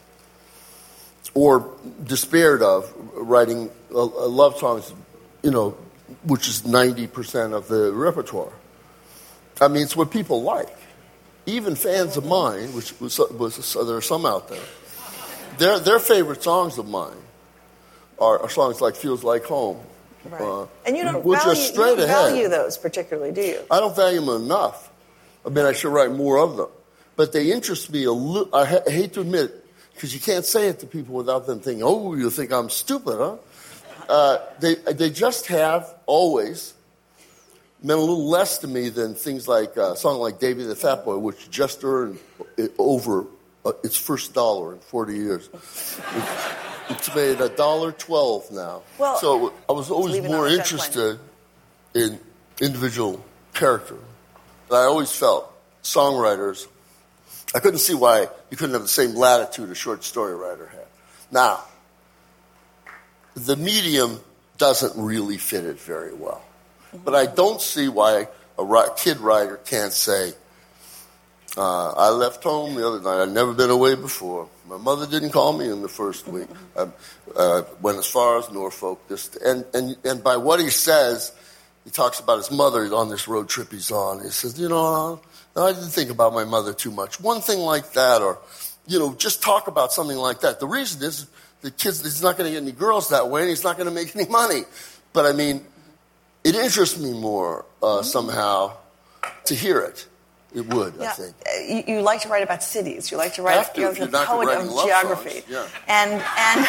or despaired of writing uh, love songs, you know, which is ninety percent of the repertoire. I mean, it's what people like. Even fans of mine, which was, was there are some out there, their, their favorite songs of mine are, are songs like Feels Like Home. Right. Uh, and you don't, which value, are straight you don't ahead. value those particularly, do you? I don't value them enough. I mean, I should write more of them. But they interest me a little. I, ha- I hate to admit, because you can't say it to people without them thinking, oh, you think I'm stupid, huh? Uh, they, they just have always meant a little less to me than things like uh, a song like Davy the Fat Boy, which just earned it over uh, its first dollar in forty years. It's made a dollar twelve now. Well, so I was always leaving more out a interested in individual character. And I always felt songwriters, I couldn't see why you couldn't have the same latitude a short story writer had. Now, the medium doesn't really fit it very well. But I don't see why a kid writer can't say, uh, I left home the other night. I'd never been away before. My mother didn't call me in the first week. I uh, went as far as Norfolk. This, and, and, and by what he says, he talks about his mother on this road trip he's on. He says, you know, I didn't think about my mother too much. One thing like that, or, you know, just talk about something like that. The reason is the kid's he's not going to get any girls that way, and he's not going to make any money. But, I mean, it interests me more uh, somehow to hear it. It would, yeah. I think. You, you like to write about cities. You like to write, Have to, you know, if you're the not poet writing of love geography. songs, yeah. And and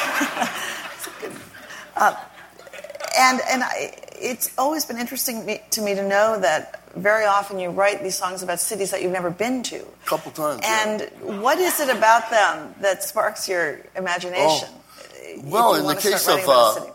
uh, and and I, it's always been interesting me, to me to know that very often you write these songs about cities that you've never been to. A couple times. And yeah. what is it about them that sparks your imagination? Oh. Well, in the case of, uh,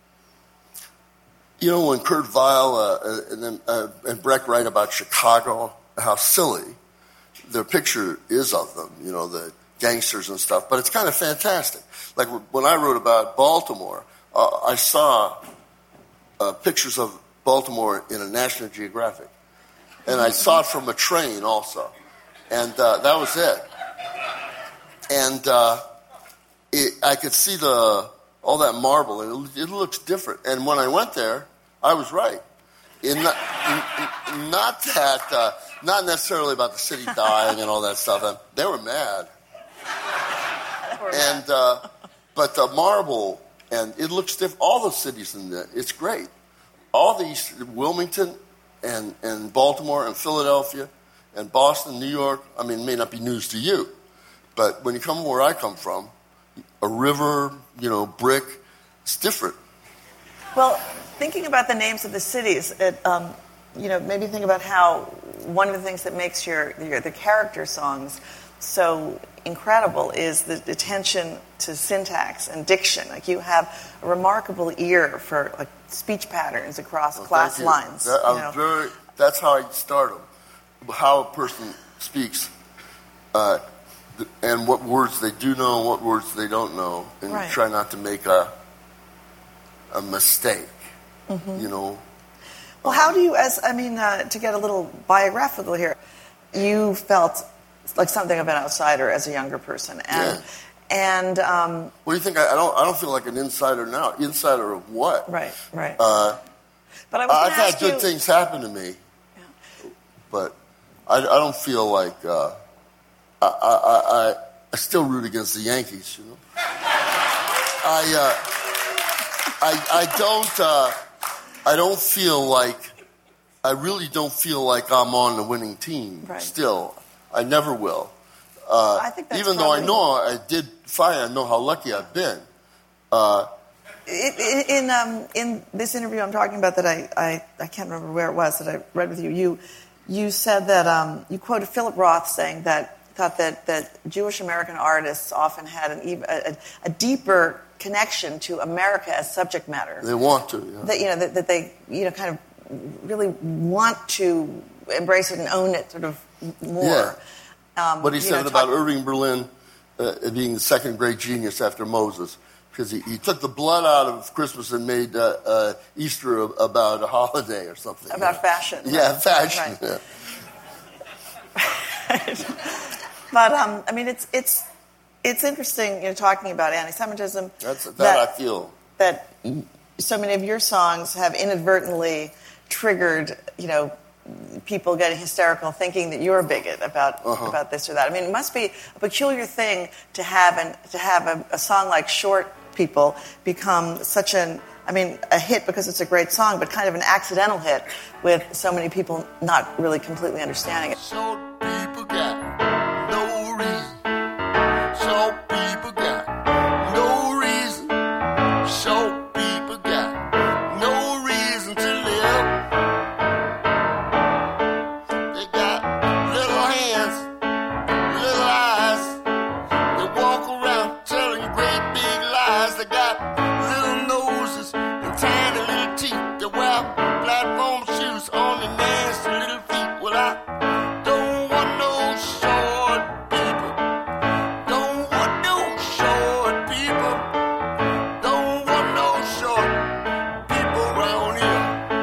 you know, when Kurt Weill uh, and, then, uh, and Breck write about Chicago, how silly their picture is of them, you know, the gangsters and stuff. But it's kind of fantastic. Like when I wrote about Baltimore, uh, I saw uh, pictures of Baltimore in a National Geographic. And I saw it from a train also. And uh, that was it. And uh, it, I could see the all that marble, and it, it looks different. And when I went there, I was right. In not, in, in, not that, uh, not necessarily about the city dying and all that stuff. And they were mad. And uh, But the Marble, and it looks different. All the cities in there, it's great. All these, Wilmington and, and Baltimore and Philadelphia and Boston, New York, I mean, it may not be news to you, but when you come where I come from, a river, you know, brick, it's different. Well, thinking about the names of the cities, it, um, you know, maybe think about how one of the things that makes your, your the character songs so incredible is the attention to syntax and diction. Like you have a remarkable ear for like speech patterns across Well, class thank you. lines. That, you I'm know. very, that's how I start them. How a person speaks, uh, th- and what words they do know, and what words they don't know, and Right. try not to make a a mistake. Mhm. You know, Well, how do you, as I mean, uh, to get a little biographical here, you felt like something of an outsider as a younger person, and and um, what do you think? I, I don't. I don't feel like an insider now. Insider of what? right, right. Uh, But I was I've gonna had ask good you- things happen to me, but I, I don't feel like uh, I, I, I I still root against the Yankees. You know, I uh, I I don't uh, I don't feel like I really don't feel like I'm on the winning team. Right. Still, I never will. Uh, I think that's even though I probably- know I did fine, I know how lucky I've been. Uh, In in, um, in this interview I'm talking about that I, I, I can't remember where it was that I read with you, you you said that um, you quoted Philip Roth saying that thought that, that Jewish American artists often had an ev- a, a deeper connection to America as subject matter. they want to. Yeah. That you know that, that they you know kind of really want to embrace it and own it sort of more. Yeah. Um, What he you said know, about talk- Irving Berlin uh, being the second great genius after Moses, because he, he took the blood out of Christmas and made uh, uh, Easter a- about a holiday or something. about fashion. Yeah, right? fashion. Right. Yeah. But um, I mean, it's it's it's interesting, you know, talking about anti-Semitism. That's that, that I feel. that so many of your songs have inadvertently triggered, you know, people getting hysterical, thinking that you're a bigot about Uh-huh. about this or that. I mean, it must be a peculiar thing to have an to have a, a song like "Short People" become such an I mean, a hit because it's a great song, but kind of an accidental hit with so many people not really completely understanding it. Short people got no reason. Short people got no reason. Short people got no reason to live. They got little hands, little eyes. They walk around telling great big lies. They got little noses and tiny little teeth. They wear platform shoes on their nasty little feet. Well, I don't want no short people. Don't want no short people. Don't want no short people around here.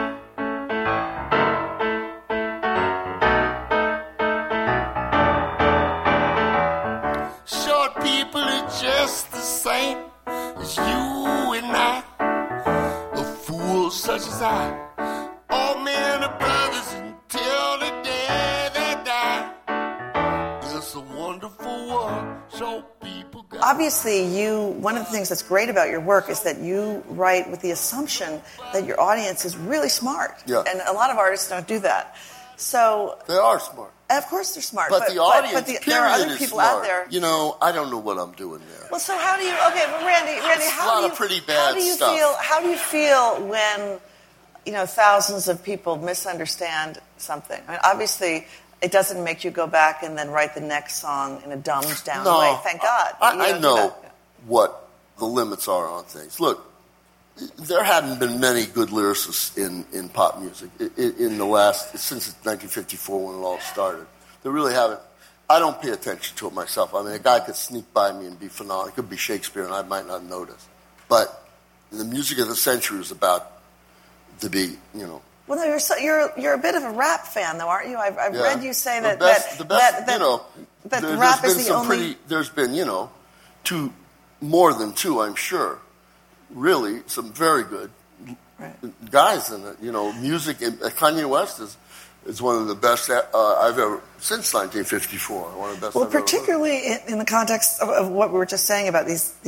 Short people are just the same as you and I. A fool such as I. All men are brothers until the day they die. It's a wonderful world. Short people got. Obviously, you one of the things that's great about your work is that you write with the assumption that your audience is really smart. Yeah. And a lot of artists don't do that. So, They are smart. of course they're smart. But, the audience, but the, period, there are other is people smart. out there. You know, I don't know what I'm doing there. Well, so how do you? Okay, but Randy, Randy, It's a how lot do of you? pretty how bad do you stuff. feel? How do you feel when, you know, thousands of people misunderstand something? I mean, obviously, it doesn't make you go back and then write the next song in a dumbed down No, way. Thank God. I, You I don't do know that. what the limits are on things. Look, there haven't been many good lyricists in, in pop music in, in the last, since nineteen fifty-four when it all started. There really haven't. I don't pay attention to it myself. I mean, a guy could sneak by me and be phenomenal. It could be Shakespeare and I might not notice. But the music of the century is about to be, you know, Well, no, you're so, you're you're a bit of a rap fan, though, aren't you? I've, I've Yeah. read you say The that best- that, the best, that, that, you know, that there- rap there's is been the some only. pretty. There's been, you know, two, more than two, I'm sure. Really, some very good guys in it. You know, music. And Kanye West is is one of the best uh, I've ever since nineteen fifty-four. One of the best. Well, I've ever heard. particularly in, in the context of, of what we were just saying about these these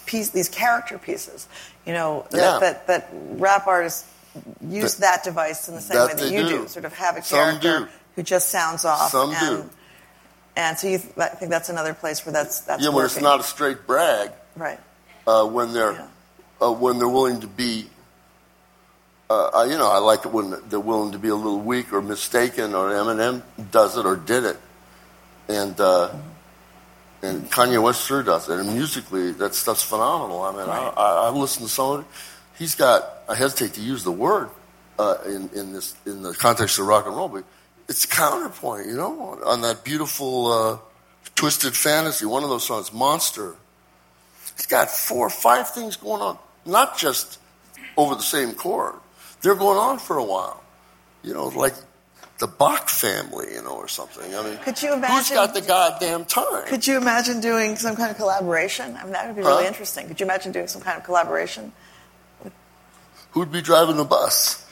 piece, these character pieces. You know, Yeah. that, that, that rap artists use That- that device in the same that way that they you do. do. Sort of have a Some character do. who just sounds off. Some and, do. And so you th- I think that's another place where that's that's Yeah, when it's working. not a straight brag. Right. Uh, when they're uh, when they're willing to be, uh, uh, you know, I like it when they're willing to be a little weak or mistaken, or Eminem does it or did it, and uh, and Kanye West sure does it. And musically, that stuff's phenomenal. I mean, Right. I, I, I listen to some of it. He's got. I hesitate to use the word uh, in in this in the context of rock and roll, but it's counterpoint, you know, on that beautiful uh, Twisted Fantasy. One of those songs, Monster. He's got four or five things going on, not just over the same chord. They're going on for a while, you know, like the Bach family, you know, or something. I mean, Could you who's imagine? got the goddamn time? Could you imagine doing some kind of collaboration? I mean, that would be really Huh? interesting. Could you imagine doing some kind of collaboration? Who'd be driving the bus?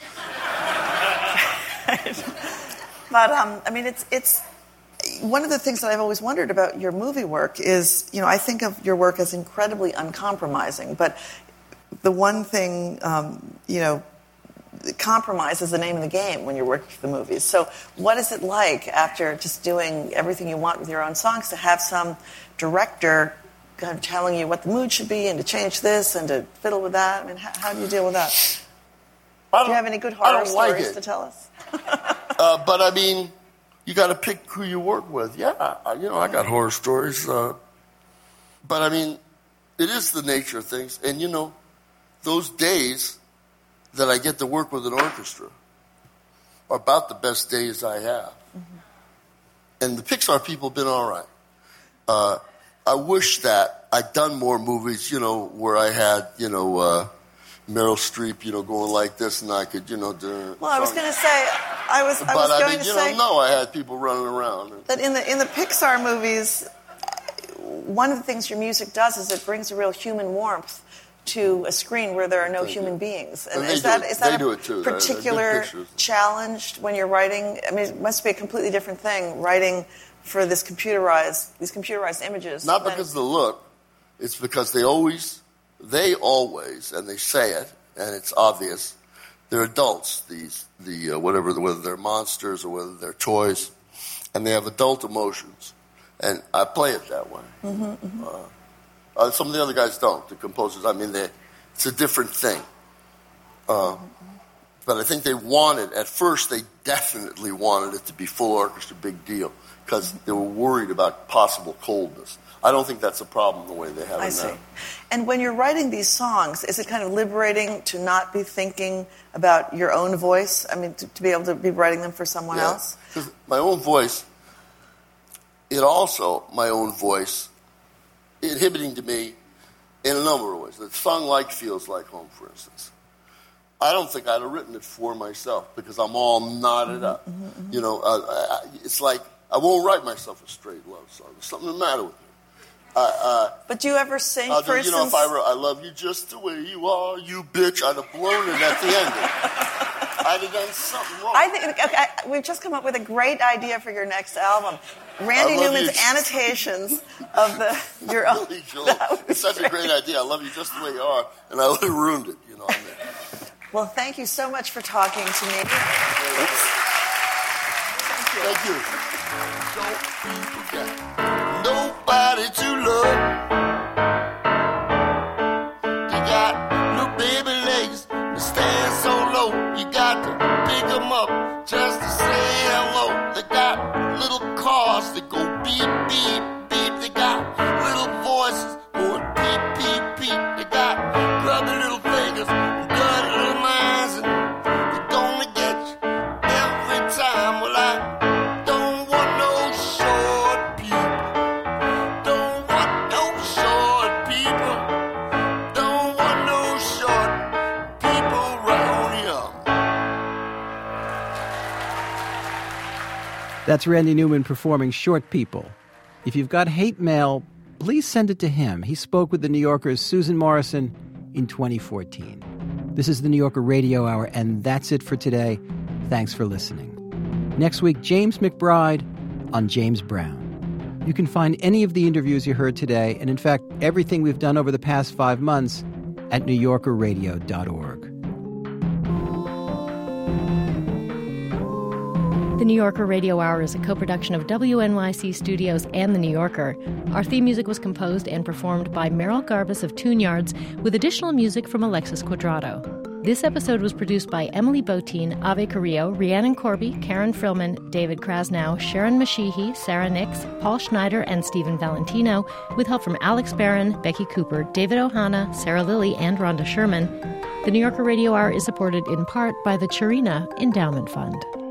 But um, I mean, it's it's one of the things that I've always wondered about your movie work is, you know, I think of your work as incredibly uncompromising, but the one thing, um, you know, compromise is the name of the game when you're working for the movies. So what is it like after just doing everything you want with your own songs to have some director kind of telling you what the mood should be and to change this and to fiddle with that? I mean, how, how do you deal with that? Do you have any good I horror don't like stories it. to tell us? Uh, but I mean, you got to pick who you work with. Yeah, I, you know, I got horror stories. Uh, but I mean, it is the nature of things. And you know, those days that I get to work with an orchestra are about the best days I have. Mm-hmm. And the Pixar people have been all right. Uh, I wish that I'd done more movies, you know, where I had, you know, uh, Meryl Streep, you know, going like this, and I could, you know, do. Well, I was going to say, I was, I But was I, going mean, to you say don't know. I had people running around. that in the in the Pixar movies, one of the things your music does is it brings a real human warmth to a screen where there are no Thank human you. beings. And they is do that it- is that they a do it too. They're- they're good particular pictures. challenge when you're writing? I mean, it must be a completely different thing writing for this computerized these computerized images. Not than- because of the look. It's because they always, they always, and they say it, and it's obvious. They're adults. These, the uh, whatever, whether they're monsters or whether they're toys, and they have adult emotions, and I play it that way. Mm-hmm, mm-hmm. Uh, uh, some of the other guys don't. The composers, I mean, they, it's a different thing. Uh, but I think they wanted, at first, they definitely wanted it to be full orchestra, big deal, because they were worried about possible coldness. I don't think that's a problem the way they have I it see. now. And when you're writing these songs, is it kind of liberating to not be thinking about your own voice? I mean, to, to be able to be writing them for someone Yeah. else? 'Cause my own voice, it also, my own voice, inhibiting to me in a number of ways. The song Like Feels Like Home, for instance. I don't think I'd have written it for myself because I'm all knotted up. You know, uh, I, it's like I won't write myself a straight love song. There's something the matter with me. Uh, uh, But do you ever sing, I'll for do, you know, instance... if I wrote, I love you just the way you are, you bitch, I'd have blown it at the ending. I'd have done something wrong. I think okay, I- we've just come up with a great idea for your next album. Randy I love Newman's you. annotations of the your own. Really, Joel, it's such a great idea. I love you just the way you are, and I would have ruined it. You know what I mean? Well, thank you so much for talking to me. Thank you. Don't forget. Nobody to love. They got little baby legs that stand so low. You got to pick them up just to say hello. They got little cars that go beep, beep, beep. They got little voices going beep, beep, beep. They got grubby little fingers and dirty little minds, and they're gonna get you every time. Well, I don't want no short people. Don't want no short people. Don't want no short people round here. That's Randy Newman performing Short People. If you've got hate mail, please send it to him. He spoke with the New Yorker's Susan Morrison in twenty fourteen. This is the New Yorker Radio Hour, and that's it for today. Thanks for listening. Next week, James McBride on James Brown. You can find any of the interviews you heard today, and in fact, everything we've done over the past five months at new yorker radio dot org. The New Yorker Radio Hour is a co-production of W N Y C Studios and The New Yorker. Our theme music was composed and performed by Meryl Garbus of Tune Yards, with additional music from Alexis Quadrado. This episode was produced by Emily Botein, Ave Carrillo, Rhiannon Corby, Karen Frillman, David Krasnow, Sharon Mashihi, Sarah Nix, Paul Schneider, and Stephen Valentino, with help from Alex Barron, Becky Cooper, David Ohana, Sarah Lilly, and Rhonda Sherman. The New Yorker Radio Hour is supported in part by the Chirina Endowment Fund.